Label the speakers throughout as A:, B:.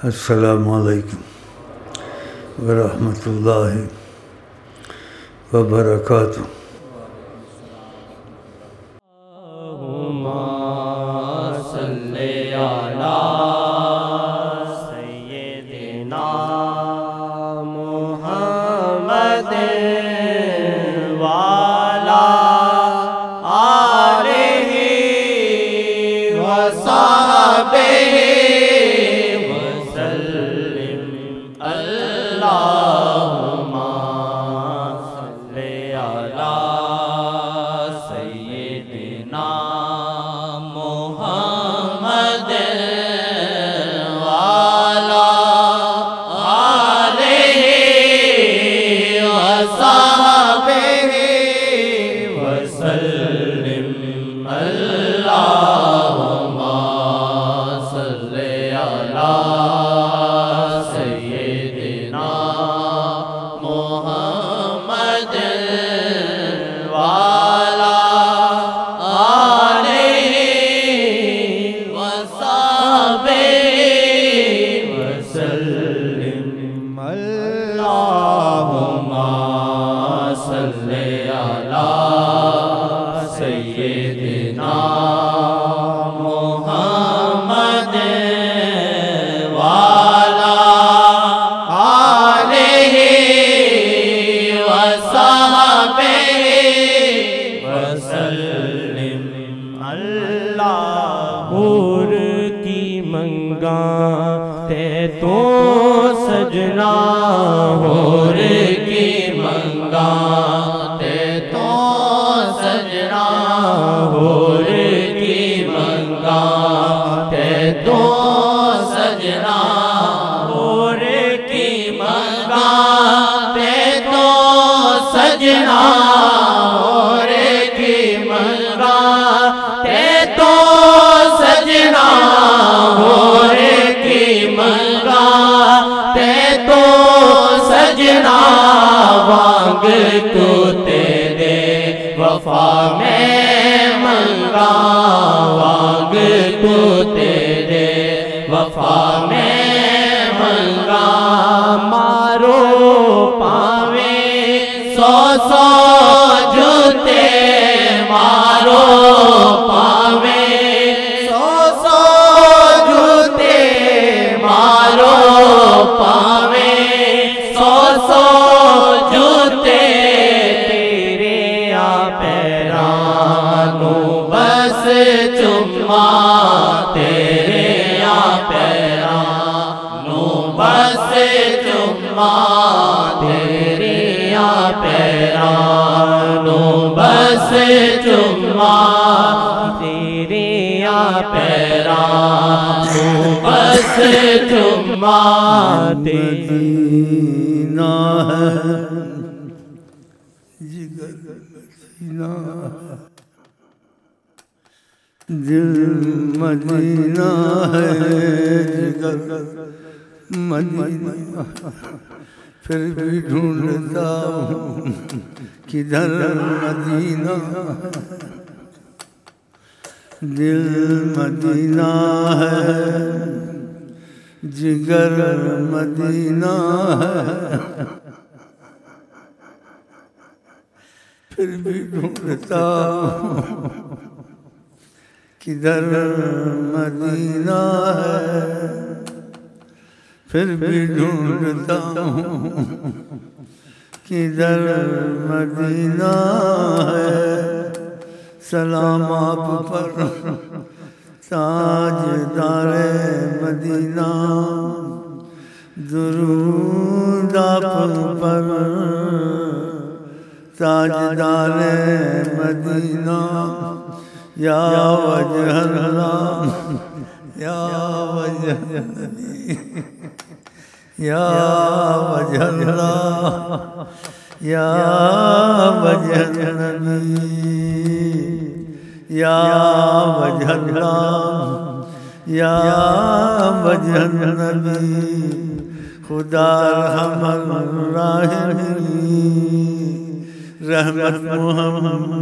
A: السلام علیکم ورحمۃ اللہ وبرکاتہ۔ دل مدینہ ہے، جگر مدینہ، پھر بھی ڈھونڈتا ہوں کدھر مدینہ۔ دل مدینہ ہے، جگر مدینہ ہے، پھر بھی ڈھونڈتا ہوں کدھر مدینہ ہے، پھر بھی ڈھونڈتا ہوں کدھر مدینہ ہے۔ سلام آپ پر تاجدار مدینہ، درود آپ پر تاجدار مدینہ۔ یا وجہ اللہ، یا وجہ نبی، یا وجہ اللہ، یا وجہ نبی، یا وجہ اللہ، یا وجہ نبی۔ خدا رحم الراحمین، رحمت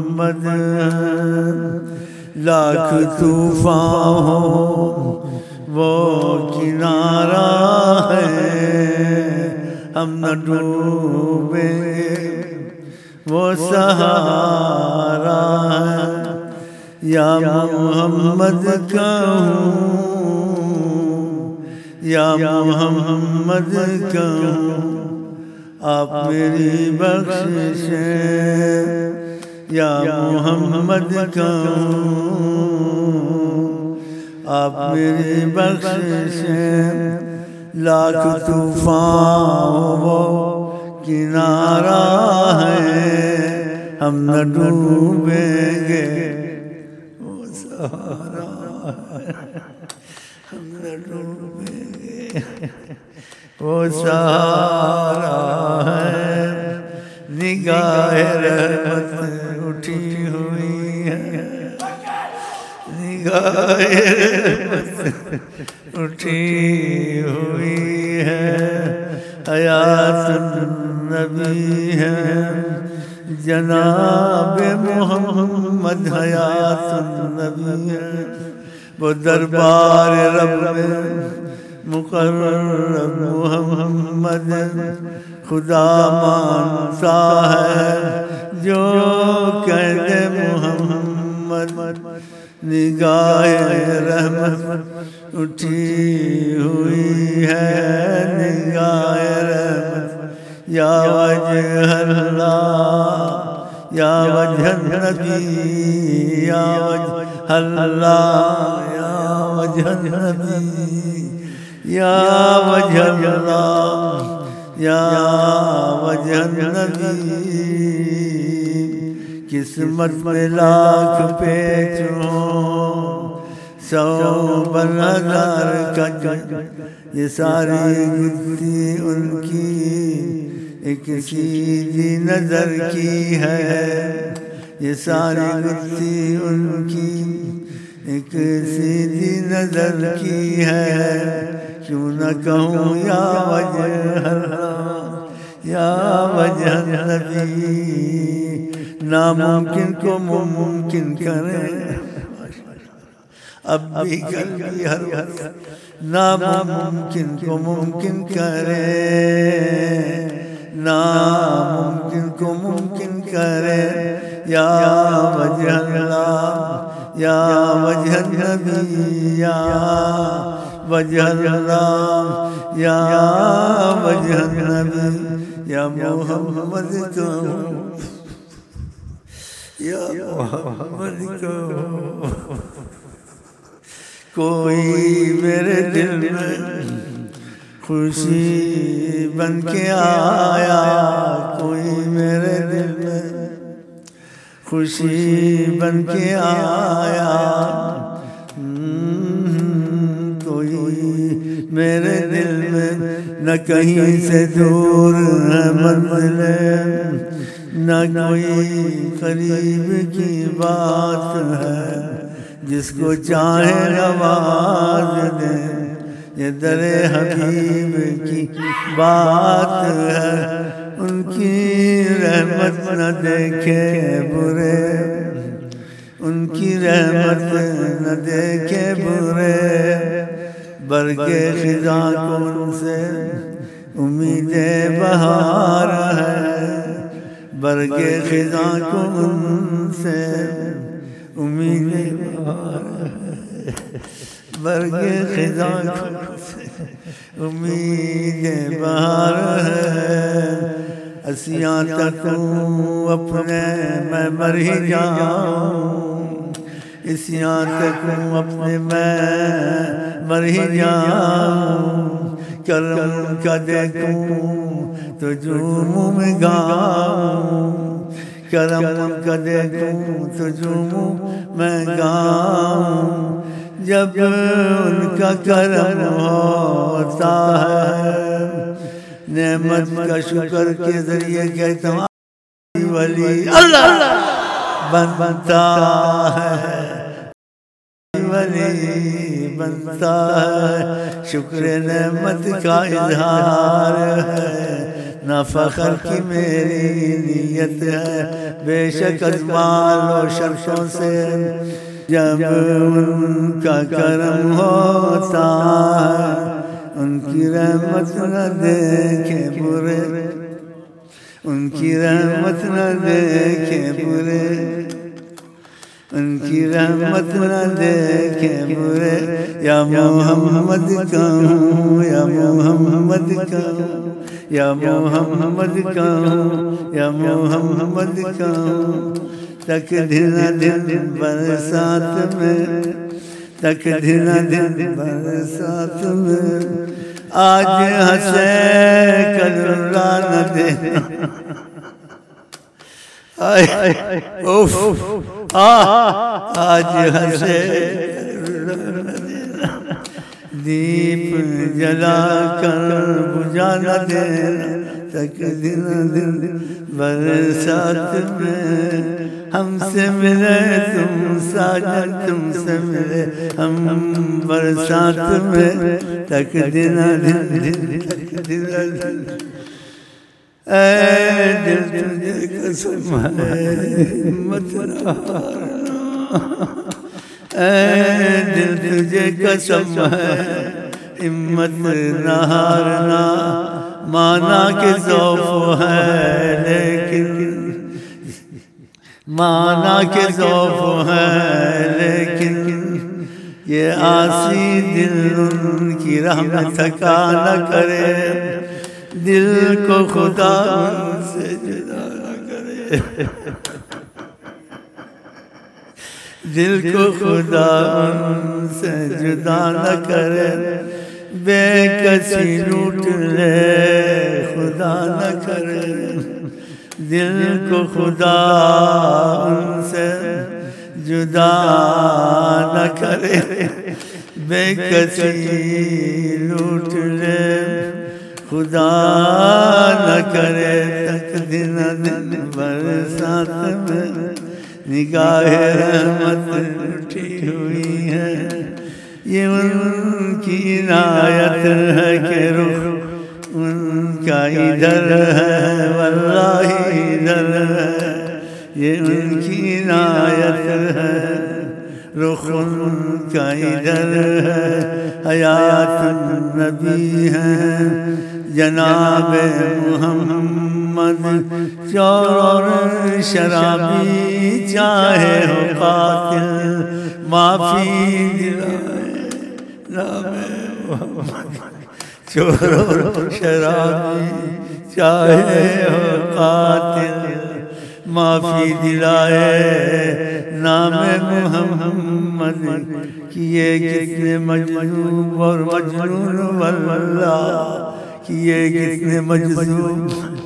A: محمد لاکھ طوفان ہو وہ کنارہ ہے ہم نہ ڈوبیں گے، وہ سہارا ہے، یا محمد کہوں یا محمد کہوں آپ میری بخشش ہیں، یا محمد کہوں آپ میری بخشش ہیں، لاکھ طوفان وہ کنارہ ہے ہم نہ ڈوبیں گے، وہ سہارا ہے ہم نہ ڈوبیں گے، وہ سہارا ہے، نگاہ رحمت اٹھی ہوئی ہے، نگاہ رحمت اٹھی ہوئی ہے، حیات النبی ہے جناب محمد، حیات النبی ہے، وہ دربار رب میں مقرب محمد، خدا مانتا ہے جو کہہ دے محمد، نگاہ رحمت اٹھی ہوئی ہے، نگاہ رحمت، یا وجہ اللہ یا وجہ النبی، یا وجہ اللہ یا وجہ النبی، یا وجہ اللہ یا وجہ النبی، قسمت میں لاکھ پیچ ہوں، 100 ہزار کا یہ ساری گنتی ان کی ایک سیدھی نظر کی ہے، یہ ساری گنتی ان کی ایک سیدھی نظر کی ہے، کیوں نہ کہوں یا وجہ اللہ یا وجہ النبی، ناممکن کو ممکن کریں، اب بھی قلبی ہر وقت ناممکن کو ممکن کرے، ناممکن کو ممکن کرے، یا وجہ اللہ یا وجہ النبی، یا وجہ اللہ یا وجہ النبی، یا محمد کہوں یا محمد کہوں، کوئی میرے دل میں خوشی بن کے آیا، کوئی میرے دل میں خوشی بن کے آیا، کوئی میرے دل میں نہ کہیں سے دور ہے منزل، نہ کوئی قریب کی بات ہے، جس کو چاہے نواز دے، یہ در حبیب کی بات ہے، ان کی رحمت نہ دیکھے برے، ان کی رحمت نہ دیکھے برے، برگ خزاں کو ان سے امید بہار ہے، برگ خزاں کو ان سے امید بہار ہے، برگ خزاں کو امید بہار ہے، اسیاں تکوں اپنے میں مر ہی جاؤں، اسیاں تکوں اپنے میں مر ہی جاؤں، کرم کا دیکھوں تو جو منہ میں گاؤں، کرم کا دیکھوں تو جو منہ میں گاؤں، جب ان کا کرم ہوتا ہے، نعمت کا شکر کے ذریعے کہتا ہوں ولی اللہ بنتا ہے، ولی بنتا ہے، شکر نعمت کا اظہار ہے، نہ فخر کی میری نیت ہے، بے شک از مال و شرفوں سے جب ان کا کرم ہوتا ہے ان کی رحمت نہ دیکھے برے، ان کی رحمت نہ دیکھے برے، ان کی رحمت نہ دیکھے برے، یا محمد کہوں یا محمد کہوں یا محمد کہوں یا محمد کہوں، تک دن دن برسات میں، تک دن دن برسات میں، آج ہنسے کل رلا نہ دینا، آج ہنسے دیپ جلا کر بجھا نہ دینا، تک دن دن برسات میں، ہم سے ملے تم ساجن تم سے ملے ہم برسات میں، تک دن دن تک دن دن، اے دل تجھے قسم ہے ہمت نہ ہارنا، اے دل تجھے قسم ہے ہمت نہ ہارنا، مانا کہ ذوف ہے لیکن، مانا کہ ذوف ہے لیکن، یہ آسی دل ان کی راہ میں تھکا نہ کرے، دل کو خدا ان سے جدا نہ کرے، دل کو خدا ان سے جدا نہ کرے، بے کسی لوٹ لے خدا نہ کرے، دل کو خدا ان سے جدا نہ کرے، بے کسی لوٹ لے خدا نہ کرے، تک دن دن برسات میں نگاہ رحمت اٹھی ہوئی ہے، یہ ان کی عنایت ہے کہ رخ ان کا ادھر ہے، واللہ ادھر ہے، یہ ان کی عنایت ہے، رخ ان کا ادھر ہے، حیات النبی ہے جناب محمد، چور اور شرابی چاہے ہو قاتل، معافی دلائے نام محمد، چور اور شرابی چاہے ہو قاتل، معافی دلائے نام محمد، کیے کتنے مجذوب اور مجنون واللہ، کیے کتنے مجذوب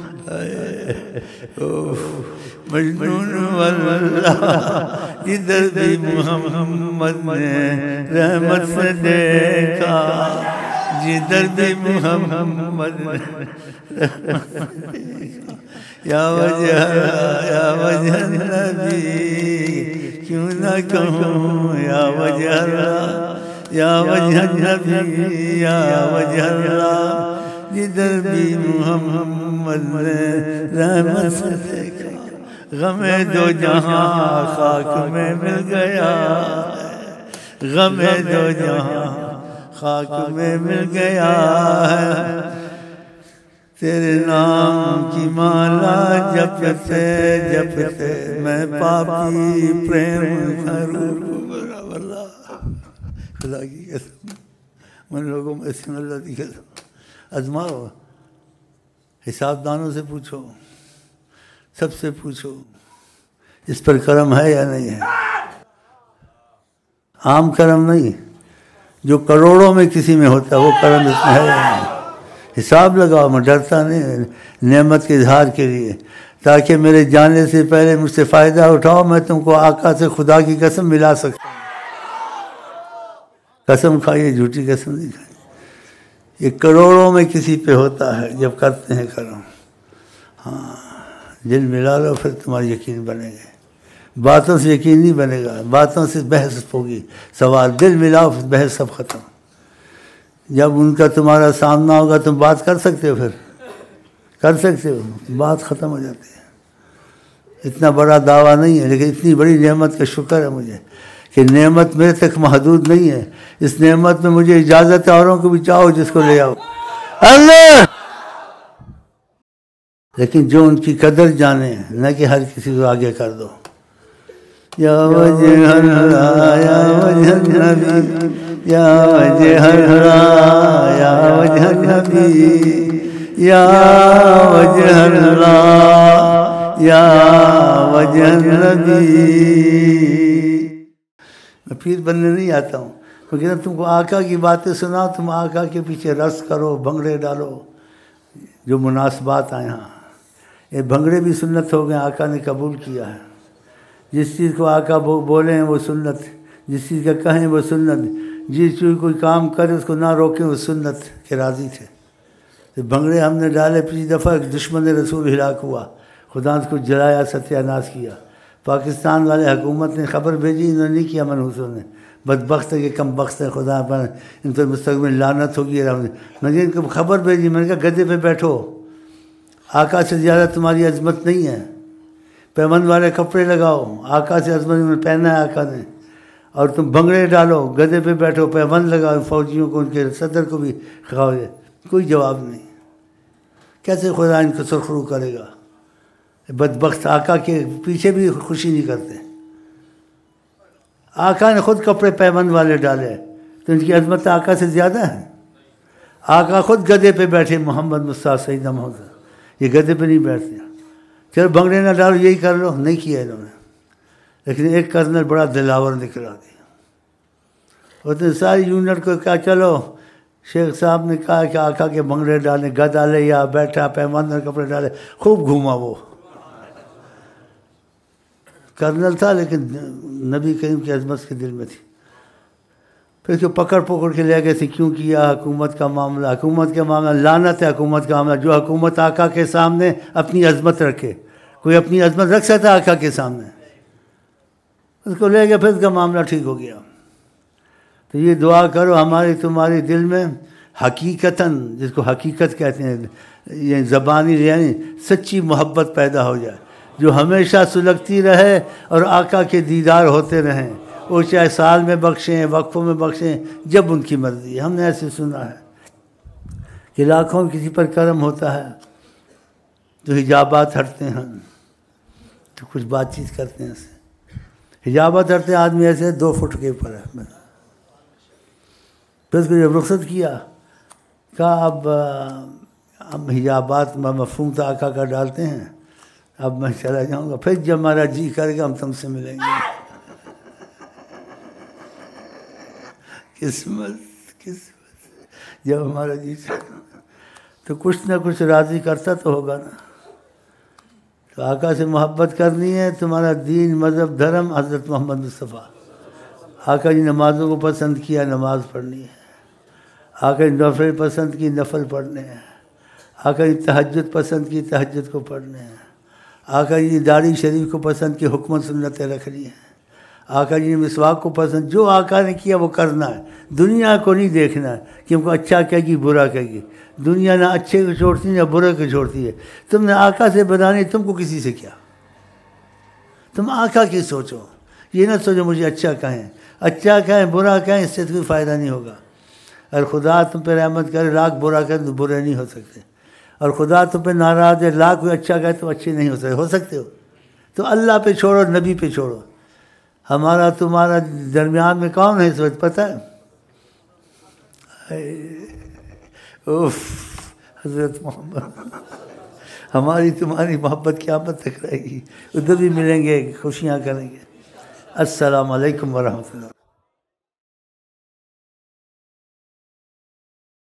A: مجنون واللہ، ادھر بھی محمد نے رحمت سے دیکھا، جدھر بھی محمد نے رحمت سے دیکھا، یا وجہ النبی کیوں نہ کہوں یا وجہ اللہ، یا وجہ النبی یا وجہ اللہ، جدھر بھی محمد نے رحمت سے دیکھا، غم دو جہاں خاک میں مل گیا، غم دو جہاں خاک میں مل گیا ہے، تیرے نام کی مالا جپتے جپتے میں پاپی پریم کروں، واللہ خدا کی قسم، من لوگوں میں اسم اللہ کی قسم، آزماؤ، حساب دانوں سے پوچھو، سب سے پوچھو اس پر کرم ہے یا نہیں ہے، عام کرم نہیں، جو کروڑوں میں کسی میں ہوتا ہے وہ کرم اس میں ہے یا نہیں، حساب لگاؤ، میں ڈرتا نہیں نعمت کے اظہار کے لیے، تاکہ میرے جانے سے پہلے مجھ سے فائدہ اٹھاؤ، میں تم کو آقا سے خدا کی قسم ملا سکتا ہوں، قسم کھائیے، جھوٹی قسم نہیں کھائیے، یہ کروڑوں میں کسی پہ ہوتا ہے جب کرتے ہیں کرم، ہاں دل ملا لو پھر تمہارا یقین بنے گا، باتوں سے یقین نہیں بنے گا، باتوں سے بحث ہوگی، سوال دل ملاؤ بحث سب ختم، جب ان کا تمہارا سامنا ہوگا تم بات کر سکتے ہو، پھر کر سکتے ہو، بات ختم ہو جاتی ہے، اتنا بڑا دعویٰ نہیں ہے لیکن اتنی بڑی نعمت کا شکر ہے مجھے کہ نعمت میرے تک محدود نہیں ہے، اس نعمت میں مجھے اجازت ہے اوروں کو بھی چاہو جس کو لے آؤ اللہ. لیکن جو ان کی قدر جانے، نہ کہ ہر کسی کو آگے کر دو. یا وجہ اللہ یا وجہ النبی یا وجہ اللہ یا وجہ النبی یا وجہ اللہ یا وجہ النبی. میں پیر بننے نہیں آتا ہوں، کیونکہ تم کو آقا کی باتیں سناؤ، تم آقا کے پیچھے رقص کرو، بھنگڑے ڈالو، جو مناسبات آئے. ہاں یہ بھنگڑے بھی سنت ہو گئے، آقا نے قبول کیا ہے. جس چیز کو آقا بولیں وہ سنت، جس چیز کا کہیں وہ سنت، جس چیز کوئی کام کرے اس کو نہ روکیں وہ سنت کے راضی تھے. تو بھنگڑے ہم نے ڈالے، پچھلی دفعہ دشمن رسول ہلاک ہوا، خدا اس کو جلایا، ستیہ ناش کیا. پاکستان والے حکومت نے خبر بھیجی، انہوں نے نہیں کیا منحوسوں نے. بدبخت ہے کہ کم بخت ہے، خدا پر ان پر مستقبل لعنت ہوگی. میں نے ان کو خبر بھیجی، میں نے کہا گدھے پہ بیٹھو، آقا سے زیادہ تمہاری عظمت نہیں ہے. پیمند والے کپڑے لگاؤ، آقا سے عظمت میں پہنا ہے آقا نے. اور تم بھنگڑے ڈالو، گدھے پہ بیٹھو، پیمند لگاؤ، فوجیوں کو ان کے صدر کو بھی کھاؤ. کوئی جواب نہیں. کیسے خدا ان کو سرخرو کرے گا؟ بدبخت آقا کے پیچھے بھی خوشی نہیں کرتے. آقا نے خود کپڑے پیمند والے ڈالے تو ان کی عظمت آقا سے زیادہ ہے. آقا خود گدھے پہ بیٹھے، محمد مصطفیٰ سیدنا محمد، یہ گدھے پہ نہیں بیٹھتے. چلو بھنگڑے نہ ڈالو، یہی کر لو، نہیں کیا انہوں نے. لیکن ایک کرنل بڑا دلاور نکلا دیا، اس نے ساری یونٹ کو کہا چلو شیخ صاحب نے کہا کہ آقا کے بھنگڑے ڈالے، گدھا لے یا بیٹھا، پیمند اور کپڑے ڈالے، خوب گھوما. وہ کرنل تھا لیکن نبی کریم کی عظمت کے دل میں تھی. پھر اس کو پکڑ کے لے گئے تھے. کیوں کیا؟ حکومت کا معاملہ، حکومت کا معاملہ، لعنت ہے حکومت کا معاملہ. جو حکومت آقا کے سامنے اپنی عظمت رکھے، کوئی اپنی عظمت رکھ سکتا ہے آقا کے سامنے؟ اس کو لے گئے، پھر اس کا معاملہ ٹھیک ہو گیا. تو یہ دعا کرو ہماری تمہاری دل میں حقیقتاً، جس کو حقیقت کہتے ہیں، یہ زبانی یعنی سچی محبت پیدا ہو جائے، جو ہمیشہ سلگتی رہے اور آقا کے دیدار ہوتے رہیں. وہ چاہے سال میں بخشیں، وقفوں میں بخشیں، جب ان کی مرضی ہے. ہم نے ایسے سنا ہے کہ لاکھوں کسی پر کرم ہوتا ہے تو حجابات ہٹتے ہیں، تو کچھ بات چیت کرتے ہیں. ایسے حجابات ہٹتے ہیں، آدمی ایسے 2 فٹ کے اوپر ہے. پھر اس کو جب رخصت کیا، کہا اب ہم حجابات مفہوم تو آقا کا ڈالتے ہیں، اب میں چلا جاؤں گا، پھر جب ہمارا جی کرے گا ہم تم سے ملیں گے. قسمت جب ہمارا جی تو کچھ نہ کچھ راضی کرتا تو ہوگا نا. تو آقا سے محبت کرنی ہے. تمہارا دین، مذہب، دھرم حضرت محمد مصطفیٰ. آقا جی نمازوں کو پسند کیا، نماز پڑھنی ہے. آقا جی نفل پسند کی، نفل پڑھنے ہیں. آقا جی تہجد پسند کی، تہجد کو پڑھنے ہیں. آقا جی داڑھی شریف کو پسند کی، حکمت سنتیں رکھنی ہیں. آقا جی نے مسواک کو پسند، جو آقا نے کیا وہ کرنا ہے. دنیا کو نہیں دیکھنا ہے کہ ہم کو اچھا کہے گی برا کہے گی. دنیا نہ اچھے کو چھوڑتی نہ برے کو چھوڑتی ہے. تم نے آقا سے بدانی، تم کو کسی سے کیا؟ تم آقا کی سوچو. یہ نہ سوچو مجھے اچھا کہیں، اچھا کہیں برا کہیں، اس سے کوئی فائدہ نہیں ہوگا. اور خدا تم پہ رحمت کرے، لاکھ برا کرے تو برے نہیں ہو سکتے. اور خدا تم پہ ناراض ہے، لاکھ کوئی اچھا کہے تو اچھے نہیں ہو سکتے ہو. تو اللہ پہ چھوڑو، نبی پہ چھوڑو. ہمارا تمہارا درمیان میں کون ہے اس وقت پتہ ہے؟ حضرت محمد. ہماری تمہاری محبت قیامت تک رہے گی. ادھر بھی ملیں گے، خوشیاں کریں گے. السلام علیکم ورحمۃ اللہ.